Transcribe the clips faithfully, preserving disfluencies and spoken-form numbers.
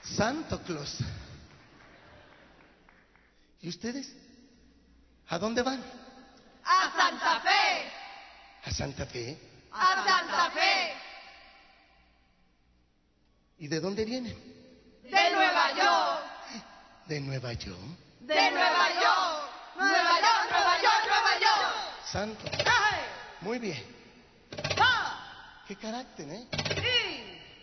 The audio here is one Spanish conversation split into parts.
Santo Claus. ¿Y ustedes? ¿A dónde van? ¡A Santa Fe! ¿A Santa Fe? ¡A Santa Fe! ¿Y de dónde vienen? ¡De Nueva York! ¿De Nueva York? ¡De Nueva York! ¡Nueva York, Nueva York, Nueva York! Santo. ¡Ay! Muy bien. ¡Va! Qué carácter, ¿eh? ¡Sí!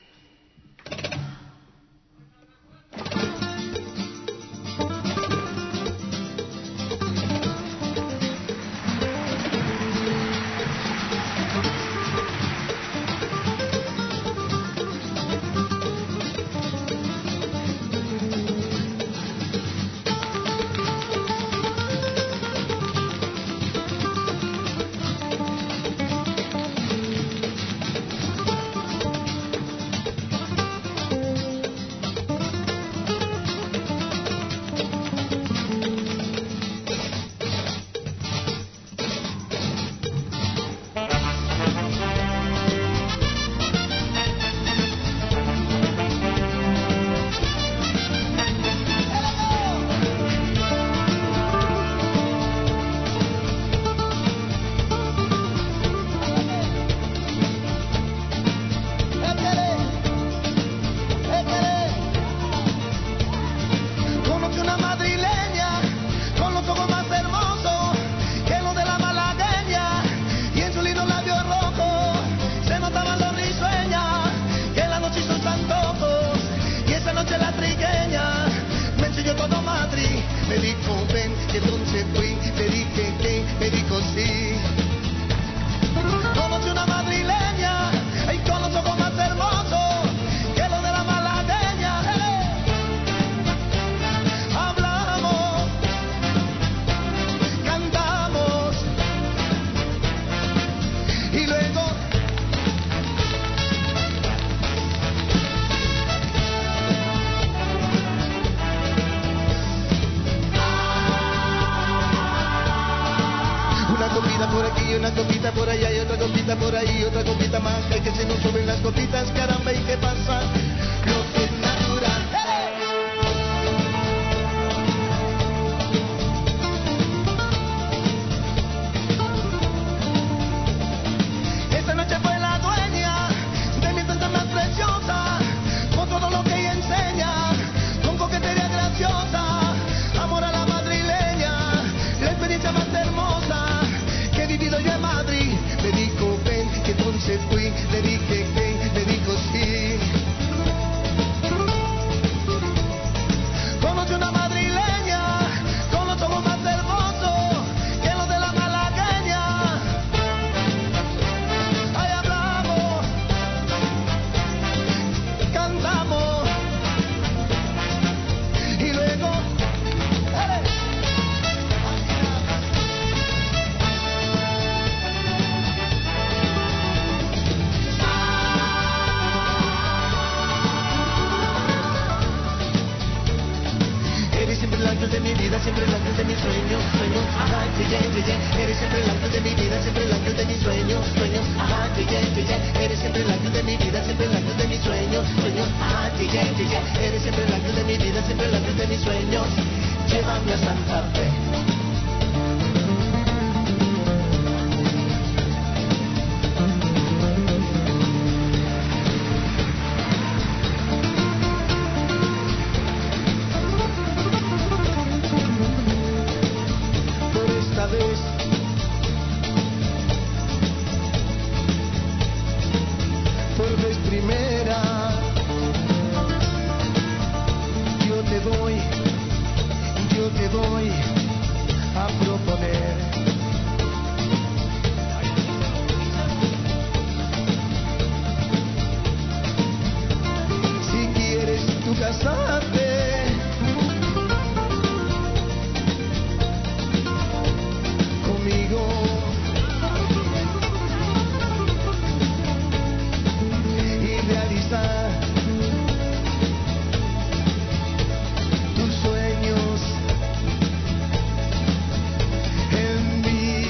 Por aquí, una copita por allá y otra copita por ahí, otra copita más. Que, que se nos suben las copitas, caramba, ¿y qué pasa? Lo que es natural. Esta noche fue la dueña de mi tanta más preciosa, con todo lo que ella enseña, con coquetería graciosa, amor a la madrileña, la experiencia más hermosa que he vivido yo en Madrid. Le dijo ven, que entonces fui, le dije que, le dijo sí. Conocí una madrileña con los ojos más hermosos que los de la malagueña. Ahí hablamos, cantamos y luego ¡dale! Eres siempre el ángel de mi vida, siempre el ángel de mis sueños, sueños, ajá, yeah, yeah, yeah. Eres siempre el ángel de mi vida, siempre el ángel de mis sueños, sueños, ajá, yeah, yeah, yeah. Eres siempre el ángel de mi vida, siempre el ángel de mis sueños, sueños, ajá, yeah, yeah, yeah. Eres siempre el ángel de mi vida, siempre el ángel de mis sueños. Llévame a Santa Fe. Por esta vez, por vez primera, yo te doy, yo te doy a proponer. Si quieres tú casarte conmigo y realizar tus sueños en mí.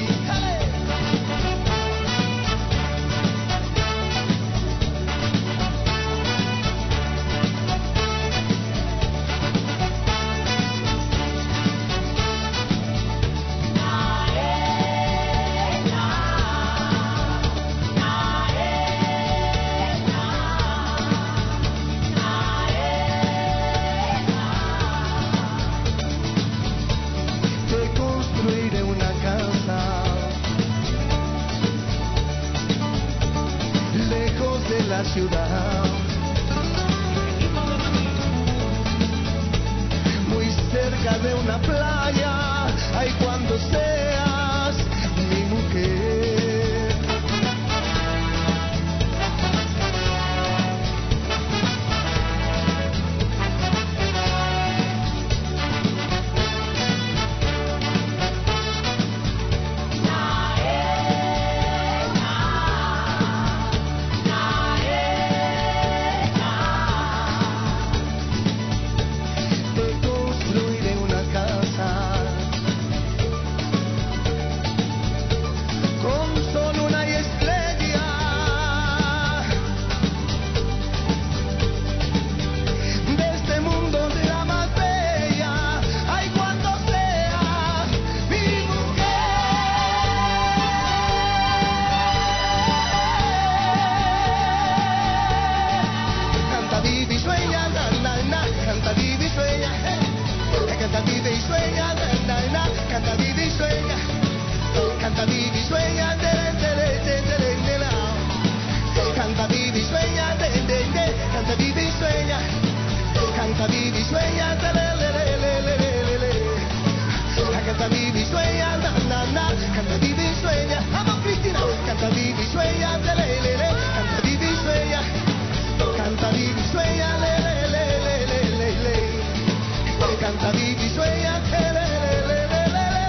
y sueña, na, na, na. Canta, vive y sueña. Canta, vive y sueña, tere, tere, tere, tere, tere. Canta, vive y sueña, de, de, de. Canta, vive y sueña. Canta, vive y sueña, tere, le, le, le, le, le, le. Canta, vive y sueña, na, na, na. Canta, vive y sueña. Vamos, Cristina. Canta, vive y sueña, tere, le, le. Canta, vive y sueña. Canta, vive y sueña, le, le, le, le, le, le, le. Canta, vive y sueña, tere, le, le, le, le, le.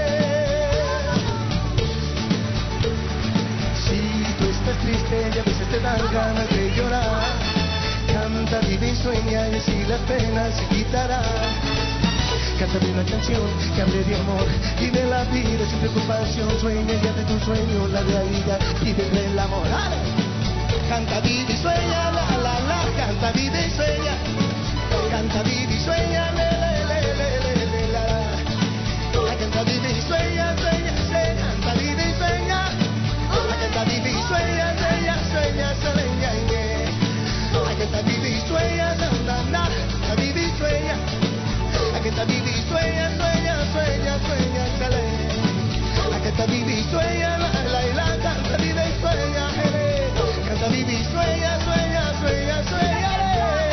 Si tú estás triste y a veces te dan ganas de llorar, canta, vive y sueña y así las penas se quitarán. Cántame una canción que hable de amor y de la vida sin preocupación. Sueña y haz de tu sueño la realidad y vive el amor. ¡Ale! Canta, vive y sueña, la, la, la. Canta, vive y sueña. Canta, vive y sueña, le, le, le, le, le, le, la, la. Canta, vive y sueña, sueña, sueña. Canta, vive y sueña. Canta, vive y sueña, sueña, sueña, sueña, sueña. Canta, vive y sueña, na, na, na. Canta, vive y sueña. Canta, vive y sueña, sueña, sueña, sueña, sale. Canta, vive y sueña, la, la, la. Canta, vive y sueña, hele. Canta, vive y sueña, sueña, sueña, sueña, le.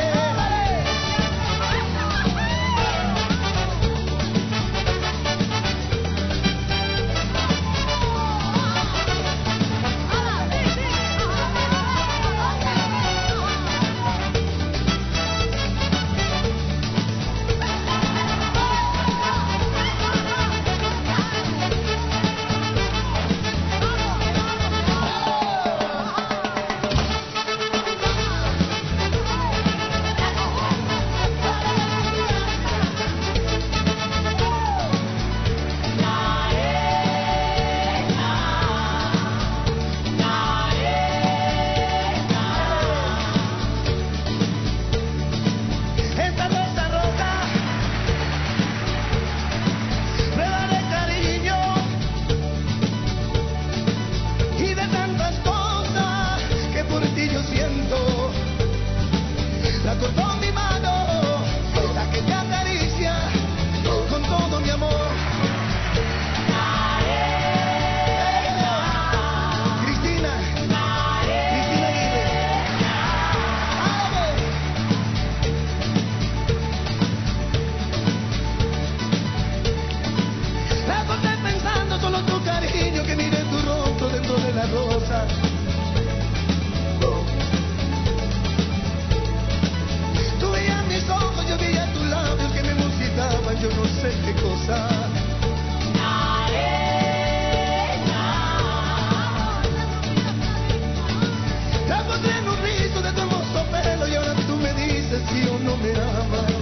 La cortó mi mano, la que te acaricia con todo mi amor. Cristina, Cristina Aguirre. ¡Ale! La corté pensando solo en tu cariño, que mire tu rostro dentro de la rosa. Yo veía tus labios que me musitaban, yo no sé qué cosa. La encontré en un rizo de tu hermoso pelo y ahora tú me dices si o no me amas.